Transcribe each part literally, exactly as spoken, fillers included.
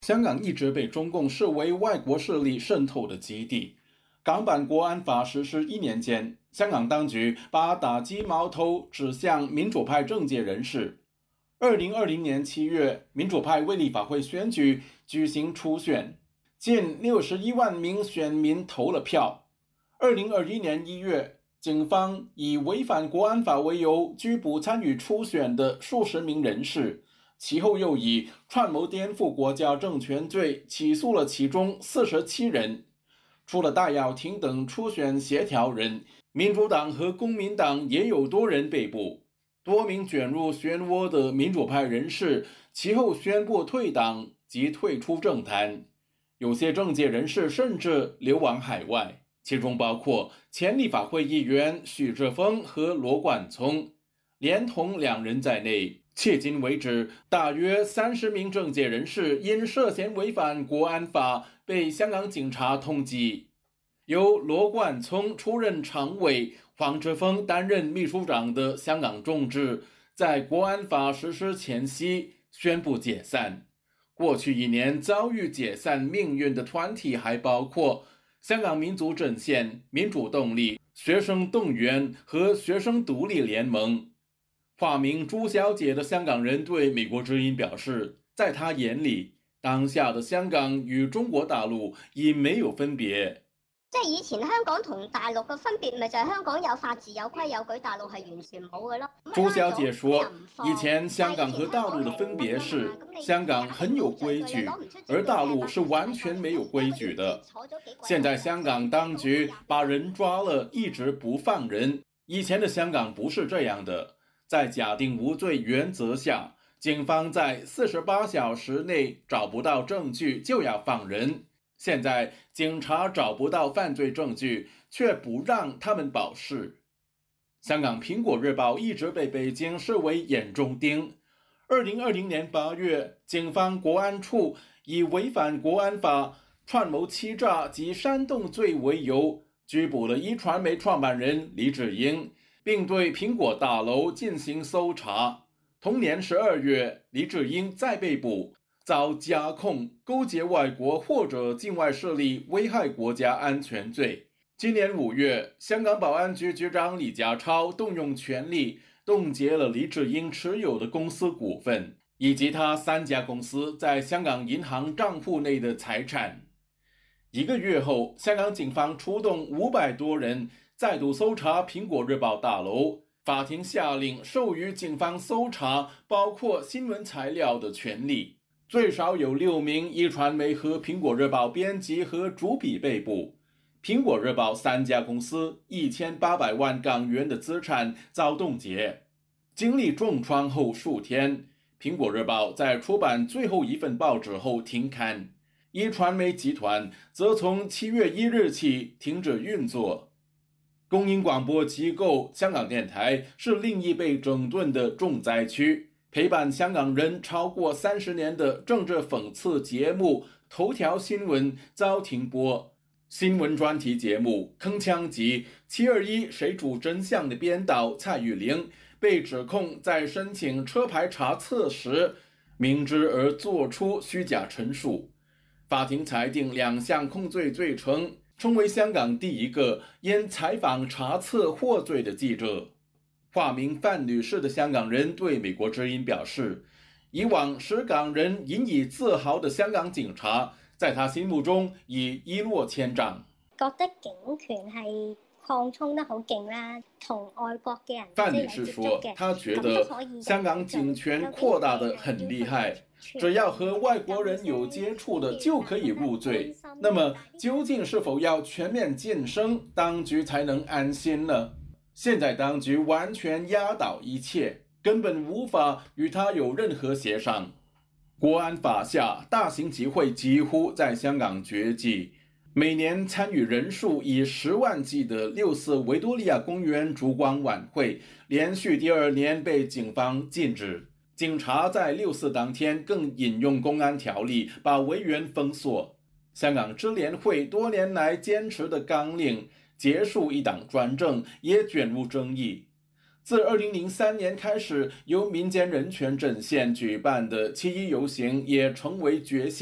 香港一直被中共视为外国势力渗透的基地。港版国安法实施一年间，香港当局把打击矛头指向民主派政界人士。二零二零年七月，民主派为立法会选举举行初选，近六十一万名选民投了票。二零二一年一月，警方以违反国安法为由拘捕参与初选的数十名人士。其后又以串谋颠覆国家政权罪起诉了其中四十七人。除了戴耀廷等初选协调人，民主党和公民党也有多人被捕。多名卷入漩涡的民主派人士其后宣布退党及退出政坛，有些政界人士甚至流亡海外，其中包括前立法会议员许志峰和罗冠聪，连同两人在内。迄今为止，大约三十名政界人士因涉嫌违反国安法被香港警察通缉。由罗冠聪出任常委、黄之锋担任秘书长的香港众志，在国安法实施前夕宣布解散。过去一年遭遇解散命运的团体还包括香港民族阵线、民主动力、学生动员和学生独立联盟。化名朱小姐的香港人对美国之音表示，在她眼里，当下的香港與中國大陸已沒有分別。 即係以前香港同大陸嘅分別，咪就係香港有法治有規有矩，大陸係完全冇嘅咯。 朱小姐說，以前香港和大陸的分別是，香港很有規矩，而大陸是完全沒有規矩的。現在香港當局把人抓了，一直不放人。以前的香港不是這樣的。在假定無罪原則下，警方在四十八小時內找不到證據就要放人。現在警察找不到犯罪證據，卻不讓他們保釋。香港蘋果日報一直被北京視為眼中釘。二零二零年八月，警方國安處以違反國安法、串謀欺詐及煽動罪為由，拘捕了一傳媒創辦人黎智英，並對蘋果大樓進行搜查。同年十二月，黎智英再被捕，遭加控勾結外國或者境外勢力危害國家安全罪。今年五月，香港保安局局長李家超動用權力凍結了黎智英持有的公司股份，以及他三家公司在香港銀行賬戶內的財產。一個月後，香港警方出動五百多人再度搜查蘋果日報大樓，法庭下令授予警方搜查包括新聞材料的權利。最少有六名一傳媒和蘋果日報編輯和主筆被捕。蘋果日報三家公司一千八百萬港元的資產遭凍結。經歷重創後數天，蘋果日報在出版最後一份報紙後停刊。一傳媒集團則從七月一日起停止運作。公營廣播機構香港電台是另一被整頓的重災區，陪伴香港人超過三十年的政治諷刺節目頭條新聞遭停播。新聞專題節目鏗鏘集七二一誰主真相的編導蔡玉玲被指控在申請車牌查冊時明知而作出虛假陳述。法庭裁定兩項控罪罪成，成為香港第一個因採訪查冊獲罪的記者。化名范女士的香港人對美國之音表示，以往使港人引以自豪的香港警察，在他心目中已一落千丈。 覺得警權係擴充得好勁啦，同外國嘅人范女士說，她覺得香港警權擴大得很厲害，只要和外國人有接觸的就可以入罪。那麼究竟是否要全面晉升，當局才能安心呢？現在當局完全壓倒一切，根本無法與他有任何協商。國安法下，大型集會幾乎在香港絕跡。每年參與人數以十萬計的六四維多利亞公園燭光晚會，連續第二年被警方禁止。警察在六四當天更引用公安條例，把維園封鎖。香港支聯會多年來堅持的綱領，結束一黨專政，也捲入爭議。自二零零三年開始，由民間人權陣線舉辦的七一遊行也成為絕響。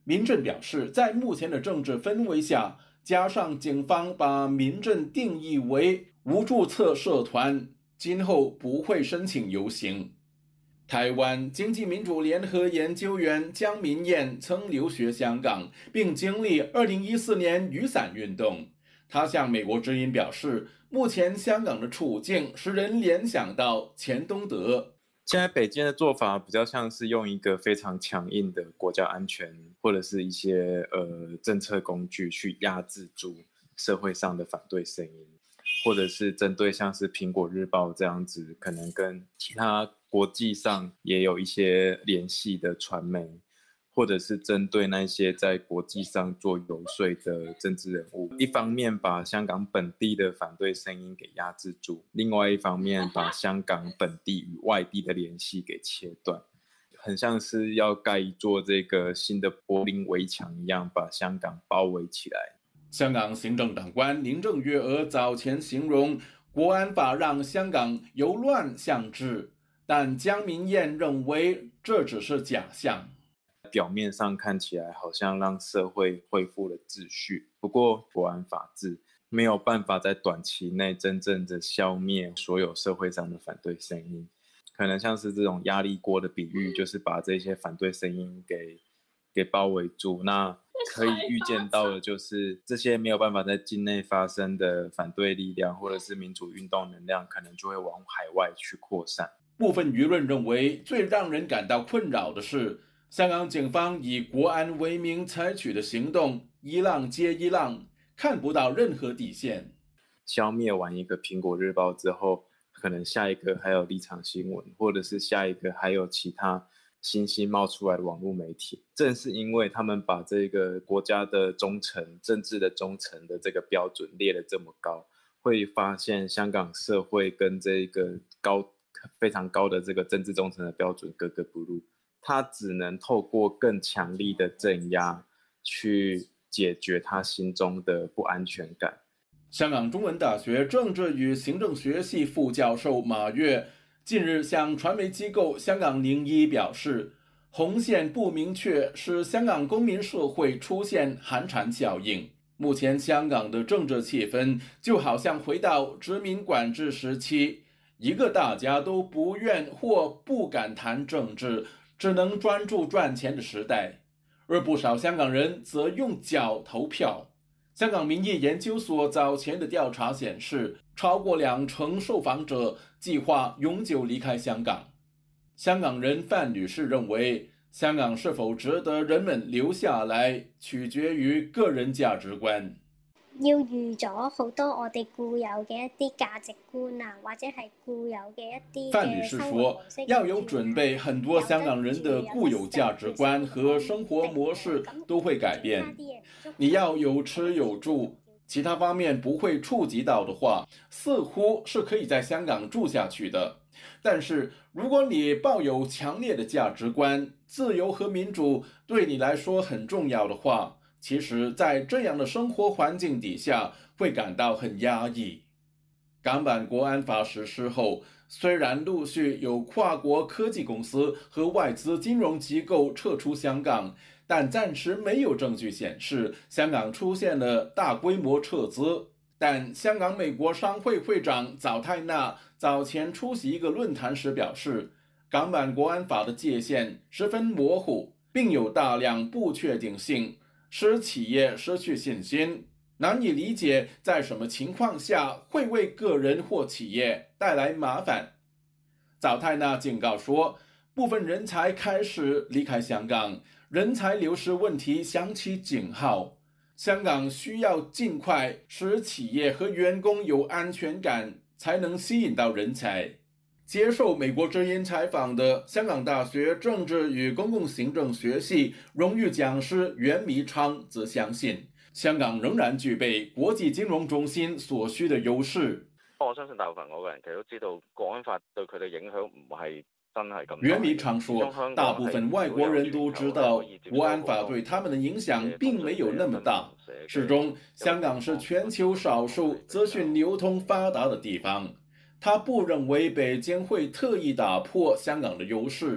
民政表示，在目前的政治氛围下，加上警方把民政定义为无注册社团，今后不会申请游行。台湾经济民主联合研究员江明燕曾留学香港，并经历二零一四年雨伞运动。他向美国之音表示，目前香港的处境使人联想到钱东德。 现在北京的做法比较像是用一个非常强硬的国家安全或者是一些呃政策工具去压制住社会上的反对声音，或者是针对像是苹果日报这样子可能跟其他国际上也有一些联系的传媒，或者是针对那些在国际上做游说的政治人物，一方面把香港本地的反对声音给压制住，另外一方面把香港本地与外地的联系给切断，很像是要盖一座这个新的柏林围墙一样，把香港包围起来。 香港行政长官林郑月娥早前形容国安法让香港由乱向治，但江明燕认为这只是假象。 表面上看起来好像让社会恢复了秩序，不过国安法治没有办法在短期内真正的消灭所有社会上的反对声音，可能像是这种压力锅的比喻，就是把这些反对声音给给包围住。那可以预见到的就是这些没有办法在境内发生的反对力量或者是民主运动能量，可能就会往海外去扩散。 部分舆论认为，最让人感到困扰的是香港警方以国安为名采取的行动一浪接一浪，看不到任何底线。 消灭完一个苹果日报之后，可能下一个还有立场新闻，或者是下一个还有其他新兴冒出来的网络媒体。正是因为他们把这个国家的忠诚、政治的忠诚的这个标准列得这么高，会发现香港社会跟这个高非常高的这个政治忠诚的标准格格不入。他只能透过更强力的镇压去解决他心中的不安全感。 香港中文大学政治与行政学系副教授马跃近日向传媒机构香港零一表示，红线不明确使香港公民社会出现寒蝉效应。目前香港的政治气氛就好像回到殖民管制时期，一个大家都不愿或不敢谈政治，只能专注赚钱的时代，而不少香港人则用脚投票。香港民意研究所早前的调查显示，超过两成受访者计划永久离开香港。香港人范女士认为，香港是否值得人們留下來，取決於個人價值觀。 要預咗好多我哋固有嘅一啲價值觀啊，或者係固有嘅一啲范女士說，要有準備，很多香港人的固有價值觀和生活模式都會改變。你要有吃有住，其他方面不會觸及到的話，似乎是可以在香港住下去的。但是如果你抱有強烈的價值觀，自由和民主對你來說很重要的話，其實在這樣的生活環境底下會感到很壓抑。港版國安法實施後，雖然陸續有跨國科技公司和外資金融機構撤出香港，但暫時沒有證據顯示香港出現了大規模撤資。但香港美國商會會長早泰納早前出席一個論壇時表示，港版國安法的界限十分模糊，並有大量不確定性，使企業失去信心，難以理解在什麼情況下會為個人或企業帶來麻煩。早泰納警告說，部分人才開始離開香港，人才流失問題響起警號。香港需要盡快使企業和員工有安全感，才能吸引到人才。接受美國之音採訪的香港大學政治與公共行政學系榮譽講師袁彌昌則相信，香港仍然具備國際金融中心所需的優勢。 我相信大部分外國人其實都知道國安法對佢哋影響唔係真係咁大。 袁彌昌說，大部分外國人都知道國安法對他們的影響並沒有那麼大。始終香港是全球少數資訊流通發達的地方。他不認為北京會特意打破香港的優勢。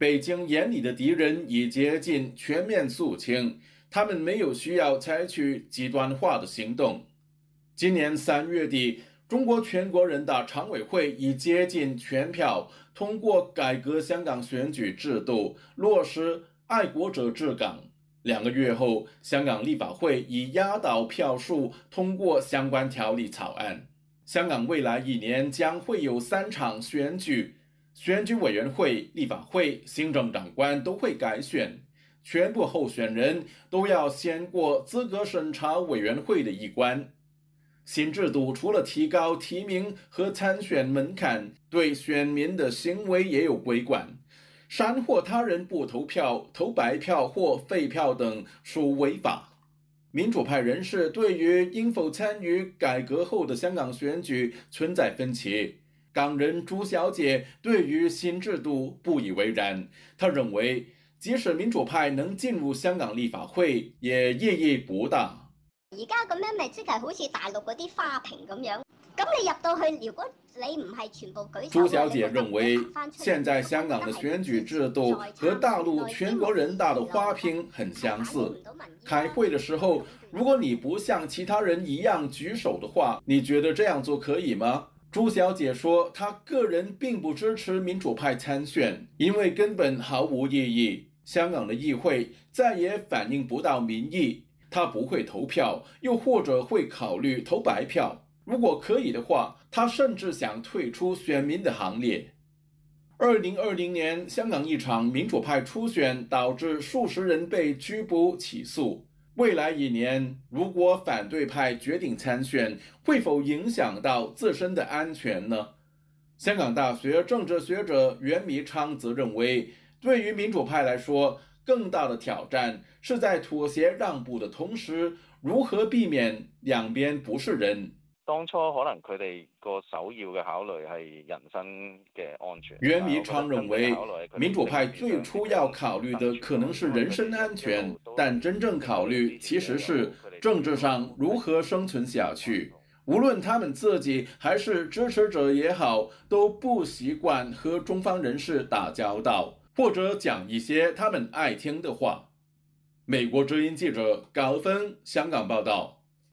北京眼里的敌人已接近全面肃清，他们没有需要采取极端化的行动。今年三月底，中国全国人大常委会已接近全票通过改革香港选举制度，落实爱国者治港。两个月后，香港立法会以压倒票数通过相关条例草案。香港未来一年将会有三场选举，选举委员会、立法会、行政长官都会改选，全部候选人都要先过资格审查委员会的一关。新制度除了提高提名和参选门槛，对选民的行为也有规管。煽惑他人不投票、投白票或废票等属违法。民主派人士对于应否参与改革后的香港选举存在分歧。港人朱小姐对于新制度不以为然，她认为即使民主派能進入香港立法會，也意義不大。 而家咁樣咪即係好似大陸嗰啲花瓶咁樣，咁你入到去，如果你唔係全部舉手， 朱小姐認為，現在香港的選舉制度和大陸全國人大的花瓶很相似。開會的時候，如果你不像其他人一樣舉手的話，你覺得這樣做可以嗎？朱小姐說，她個人並不支持民主派參選，因為根本毫無意義。香港的議會再也反映不到民意，她不會投票，又或者會考慮投白票。如果可以的話，她甚至想退出選民的行列。二零二零年，香港一場民主派初選導致數十人被拘捕起訴。未來一年，如果反對派決定參選，會否影響到自身的安全呢？香港大學政治學者袁彌昌則認為，對於民主派來說，更大的挑戰是在妥協讓步的同時，如何避免兩邊不是人。 當初可能佢哋個首要嘅考慮係人身嘅安全。 袁彌昌認為，民主派最初要考慮的可能是人身安全，但真正考慮其實是政治上如何生存下去。無論他們自己還是支持者也好，都不習慣和中方人士打交道，或者講一些他們愛聽的話。美國之音記者高芬香港報道。